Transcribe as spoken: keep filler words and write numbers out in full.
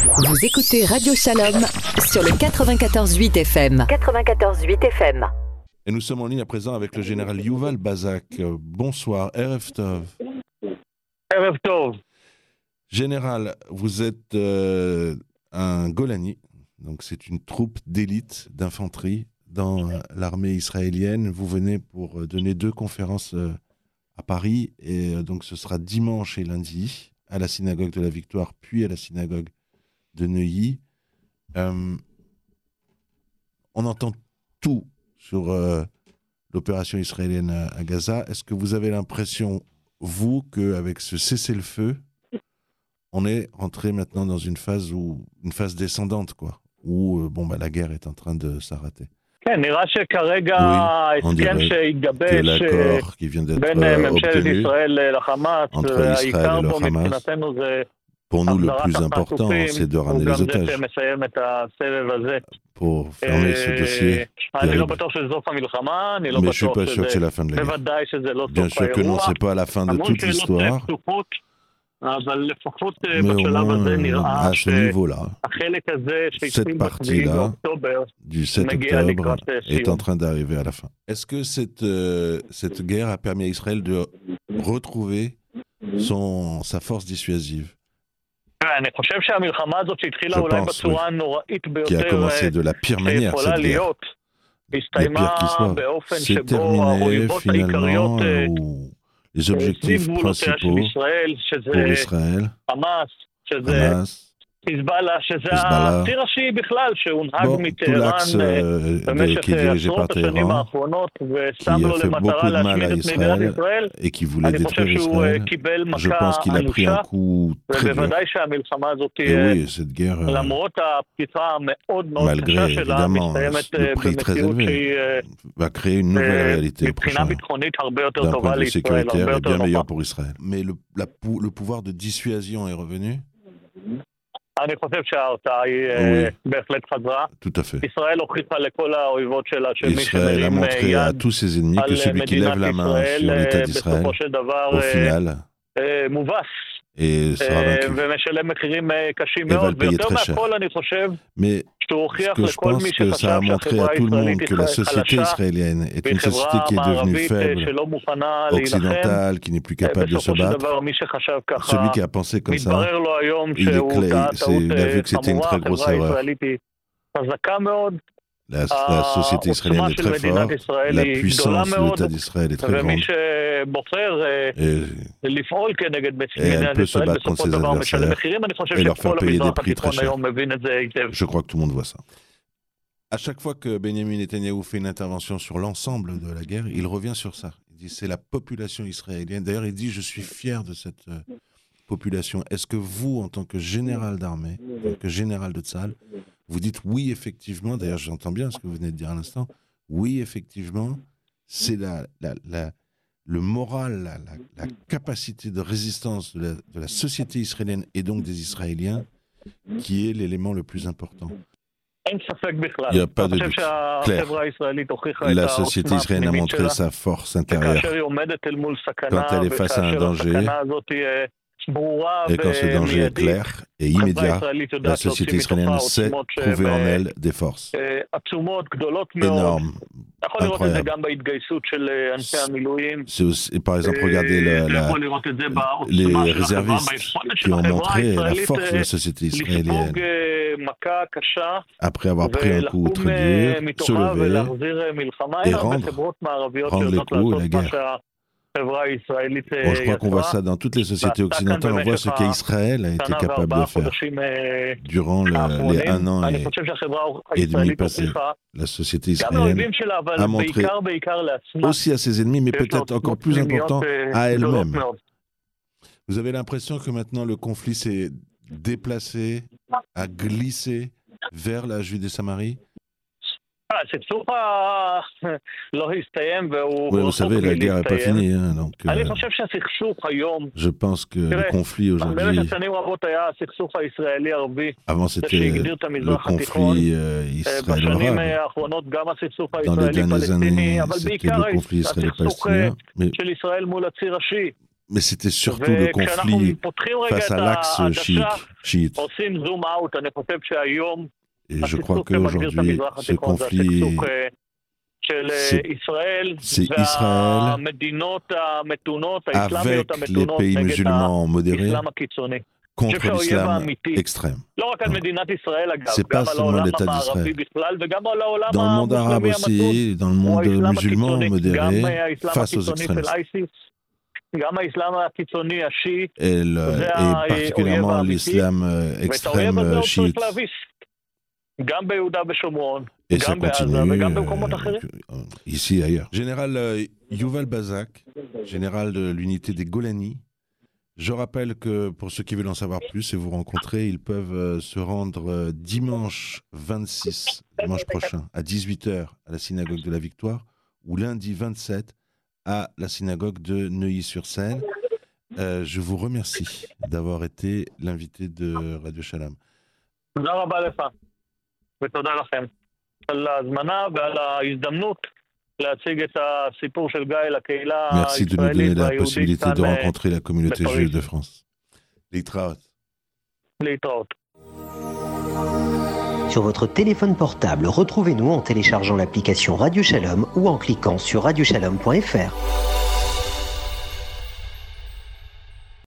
Vous écoutez Radio Shalom sur le quatre-vingt-quatorze virgule huit F M. quatre-vingt-quatorze virgule huit F M. Et nous sommes en ligne à présent avec le général Yuval Bazak. Bonsoir, Erev Tov. Erev Tov. Général, vous êtes euh, un Golani, donc c'est une troupe d'élite d'infanterie dans l'armée israélienne. Vous venez pour donner deux conférences euh, à Paris, et euh, donc ce sera dimanche et lundi à la synagogue de la Victoire, puis à la synagogue de Neuilly. Euh, on entend tout sur euh, l'opération israélienne à, à Gaza. Est-ce que vous avez l'impression, vous, qu'avec ce cessez-le-feu, on est rentré maintenant dans une phase où, une phase descendante, quoi, où euh, bon, bah, la guerre est en train de s'arrêter? כן, נראה שכרגע ההסכם שהתגבש בין ממשלת ישראל לחמאס, העיקר בו מבחינתנו זה החזרת החטופים, הוא גם זה שמסיים את הסבב הזה. אני לא בטוח שזה סוף המלחמה, אני לא בטוח שזה, בוודאי שזה לא סוף האירוע, המון שאלות פתוחות, אבל לפחות בשלב הזה נראה שהחלק הזה שהתחיל ב-שבעה באוקטובר מגיע לקראת est en train d'arriver à la fin. Est-ce que cette, euh, cette guerre a permis à Israël de retrouver son, sa force dissuasive? אני חושב שהמלחמה הזאת שהתחילה אולי בצורה הנוראית ביותר שיכולה להיות, הסתיימה באופן שבו האויבות העיקריות les objectifs principaux pour Israël, Hamas, Hezbollah, שזה הציר השיעי בכלל, שהונהג מטהרן במשך עשרות השנים האחרונות, ושם לו למטרה להשמיד את מדינת ישראל. אני חושב שהוא קיבל מכה אנושה, ובוודאי שהמלחמה הזאת, למרות הפתיחה המאוד מאוד קשה שלה, מסתיימת במציאות שהיא מבחינה ביטחונית הרבה יותר טובה לישראל, הרבה יותר טובה. Mais le pouvoir de dissuasion est revenu? אני חושב שההרתעה היא בהחלט חזרה. ישראל הוכיחה לכל האויבות שלה שמי שמרים יד על מדינת ישראל בסופו של דבר מובס ומשלם מחירים קשים מאוד, ויותר מהכל אני חושב שהוא הוכיח לכל מי שחשב שהחברה הישראלית חלשה והיא חברה מערבית שלא מוכנה להילחם, בסופו של דבר מי שחשב ככה מתברר לו היום שהוא טעה טעות חמורה. החברה הישראלית היא חזקה מאוד, La, la société israélienne est très forte, la puissance de l'État d'Israël est très grande, et, et elle peut se battre contre ses adversaires et leur faire payer des prix très chers. Je crois que tout le monde voit ça. À chaque fois que Benjamin Netanyahou fait une intervention sur l'ensemble de la guerre, il revient sur ça. Il dit c'est la population israélienne. D'ailleurs, il dit je suis fier de cette euh, population. Est-ce que vous, en tant que général d'armée, en tant que général de Tzahal, vous dites oui, effectivement, d'ailleurs j'entends bien ce que vous venez de dire à l'instant, oui, effectivement, c'est la, la, la, le moral, la, la, la capacité de résistance de la, de la société israélienne et donc des Israéliens qui est l'élément le plus important. Il n'y a pas de doute clair. La société israélienne a montré sa force intérieure quand elle est face à un danger. Et quand ce danger est clair et immédiat, la société israélienne sait trouver en elle des forces énormes, incroyables. C'est aussi, par exemple, regardez la, la, les réservistes qui ont montré la force de la société israélienne. Après avoir pris un coup très dur, se lever et rendre, rendre les coups et la guerre. Bon, je crois qu'on voit ça dans toutes les sociétés occidentales. On voit ce qu'Israël a été capable de faire durant le, les un an et, et demi passés. La société israélienne a montré aussi à ses ennemis, mais peut-être encore plus important, à elle-même. Vous avez l'impression que maintenant le conflit s'est déplacé, a glissé vers la Judée-Samarie? Oui, vous savez, la guerre n'est pas finie. Hein, donc, euh, je pense que le conflit aujourd'hui, avant c'était le conflit euh, israélo-arabe. Dans les dernières années, c'était le conflit israélo-palestinien. Mais Mais c'était surtout le conflit face à l'axe chiite. Et je crois qu'aujourd'hui, ce conflit, c'est, c'est Israël avec les pays musulmans modérés contre l'islam extrême. C'est pas seulement l'État d'Israël. Dans le monde arabe aussi, dans le monde musulman modéré, face aux extrémistes. Et, le, et particulièrement l'islam extrême chiite. Et ça continue euh, ici et ailleurs. Général euh, Yuval Bazak, général de l'unité des Golani. Je rappelle que pour ceux qui veulent en savoir plus et vous rencontrer, ils peuvent euh, se rendre euh, dimanche vingt-six, dimanche prochain, à dix-huit heures à la synagogue de la Victoire, ou lundi vingt-sept à la synagogue de Neuilly-sur-Seine. Euh, je vous remercie d'avoir été l'invité de Radio Shalom. Merci de nous donner la possibilité de rencontrer la communauté juive de France. Leitraot. Leitraot. Sur votre téléphone portable, retrouvez-nous en téléchargeant l'application Radio Shalom ou en cliquant sur radio shalom point f r.